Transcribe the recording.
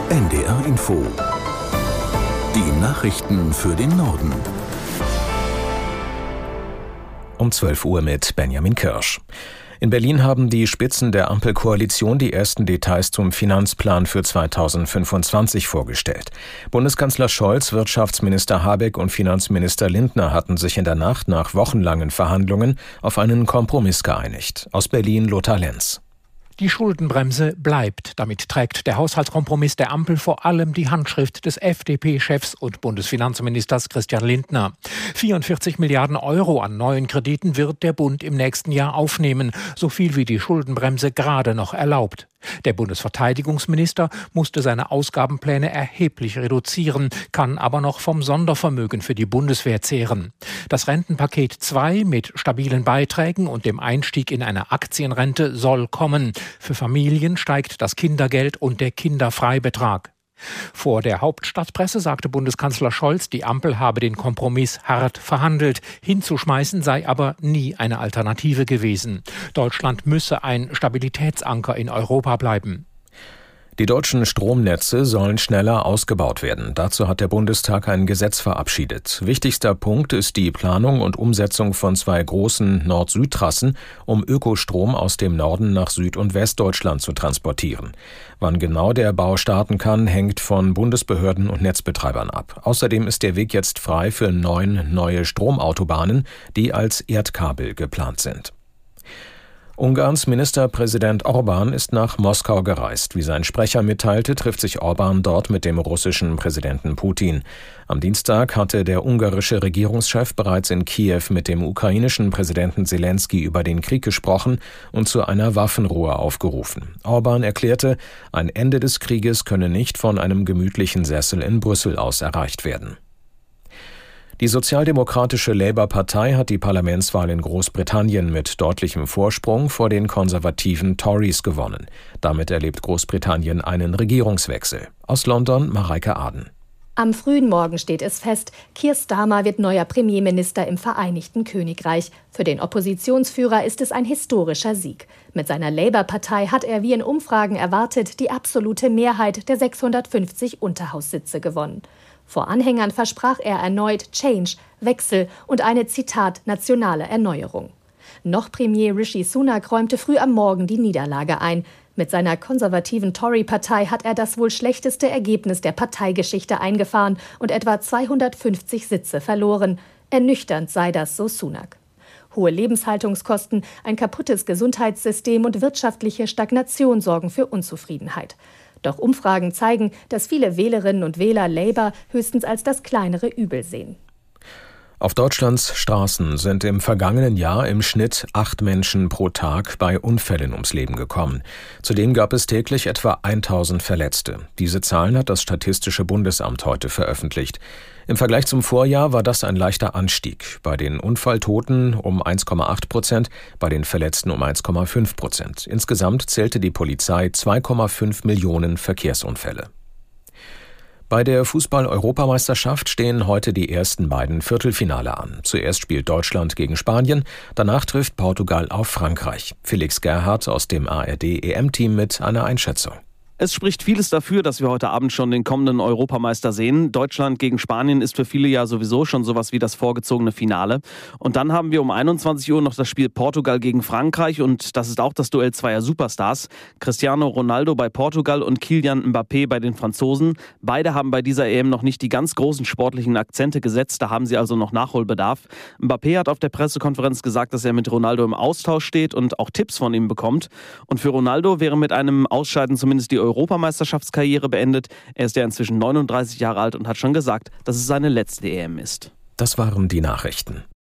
NDR Info. Die Nachrichten für den Norden. Um 12 Uhr mit Benjamin Kirsch. In Berlin haben die Spitzen der Ampelkoalition die ersten Details zum Finanzplan für 2025 vorgestellt. Bundeskanzler Scholz, Wirtschaftsminister Habeck und Finanzminister Lindner hatten sich in der Nacht nach wochenlangen Verhandlungen auf einen Kompromiss geeinigt. Aus Berlin Lothar Lenz. Die Schuldenbremse bleibt. Damit trägt der Haushaltskompromiss der Ampel vor allem die Handschrift des FDP-Chefs und Bundesfinanzministers Christian Lindner. 44 Milliarden Euro an neuen Krediten wird der Bund im nächsten Jahr aufnehmen, so viel wie die Schuldenbremse gerade noch erlaubt. Der Bundesverteidigungsminister musste seine Ausgabenpläne erheblich reduzieren, kann aber noch vom Sondervermögen für die Bundeswehr zehren. Das Rentenpaket 2 mit stabilen Beiträgen und dem Einstieg in eine Aktienrente soll kommen. Für Familien steigt das Kindergeld und der Kinderfreibetrag. Vor der Hauptstadtpresse sagte Bundeskanzler Scholz, die Ampel habe den Kompromiss hart verhandelt. Hinzuschmeißen sei aber nie eine Alternative gewesen. Deutschland müsse ein Stabilitätsanker in Europa bleiben. Die deutschen Stromnetze sollen schneller ausgebaut werden. Dazu hat der Bundestag ein Gesetz verabschiedet. Wichtigster Punkt ist die Planung und Umsetzung von 2 großen Nord-Süd-Trassen, um Ökostrom aus dem Norden nach Süd- und Westdeutschland zu transportieren. Wann genau der Bau starten kann, hängt von Bundesbehörden und Netzbetreibern ab. Außerdem ist der Weg jetzt frei für 9 neue Stromautobahnen, die als Erdkabel geplant sind. Ungarns Ministerpräsident Orbán ist nach Moskau gereist. Wie sein Sprecher mitteilte, trifft sich Orbán dort mit dem russischen Präsidenten Putin. Am Dienstag hatte der ungarische Regierungschef bereits in Kiew mit dem ukrainischen Präsidenten Selenskyj über den Krieg gesprochen und zu einer Waffenruhe aufgerufen. Orbán erklärte, ein Ende des Krieges könne nicht von einem gemütlichen Sessel in Brüssel aus erreicht werden. Die sozialdemokratische Labour-Partei hat die Parlamentswahl in Großbritannien mit deutlichem Vorsprung vor den konservativen Tories gewonnen. Damit erlebt Großbritannien einen Regierungswechsel. Aus London Mareike Aden. Am frühen Morgen steht es fest, Keir Starmer wird neuer Premierminister im Vereinigten Königreich. Für den Oppositionsführer ist es ein historischer Sieg. Mit seiner Labour-Partei hat er, wie in Umfragen erwartet, die absolute Mehrheit der 650 Unterhaussitze gewonnen. Vor Anhängern versprach er erneut Change, Wechsel und eine, Zitat, nationale Erneuerung. Noch Premier Rishi Sunak räumte früh am Morgen die Niederlage ein. Mit seiner konservativen Tory-Partei hat er das wohl schlechteste Ergebnis der Parteigeschichte eingefahren und etwa 250 Sitze verloren. Ernüchternd sei das, so Sunak. Hohe Lebenshaltungskosten, ein kaputtes Gesundheitssystem und wirtschaftliche Stagnation sorgen für Unzufriedenheit. Doch Umfragen zeigen, dass viele Wählerinnen und Wähler Labour höchstens als das kleinere Übel sehen. Auf Deutschlands Straßen sind im vergangenen Jahr im Schnitt 8 Menschen pro Tag bei Unfällen ums Leben gekommen. Zudem gab es täglich etwa 1000 Verletzte. Diese Zahlen hat das Statistische Bundesamt heute veröffentlicht. Im Vergleich zum Vorjahr war das ein leichter Anstieg. Bei den Unfalltoten um 1,8%, bei den Verletzten um 1,5%. Insgesamt zählte die Polizei 2,5 Millionen Verkehrsunfälle. Bei der Fußball-Europameisterschaft stehen heute die ersten beiden Viertelfinale an. Zuerst spielt Deutschland gegen Spanien, danach trifft Portugal auf Frankreich. Felix Gerhardt aus dem ARD-EM-Team mit einer Einschätzung. Es spricht vieles dafür, dass wir heute Abend schon den kommenden Europameister sehen. Deutschland gegen Spanien ist für viele ja sowieso schon sowas wie das vorgezogene Finale. Und dann haben wir um 21 Uhr noch das Spiel Portugal gegen Frankreich und das ist auch das Duell zweier Superstars. Cristiano Ronaldo bei Portugal und Kylian Mbappé bei den Franzosen. Beide haben bei dieser EM noch nicht die ganz großen sportlichen Akzente gesetzt, da haben sie also noch Nachholbedarf. Mbappé hat auf der Pressekonferenz gesagt, dass er mit Ronaldo im Austausch steht und auch Tipps von ihm bekommt. Und für Ronaldo wäre mit einem Ausscheiden zumindest die Europameisterschaftskarriere beendet. Er ist ja inzwischen 39 Jahre alt und hat schon gesagt, dass es seine letzte EM ist. Das waren die Nachrichten.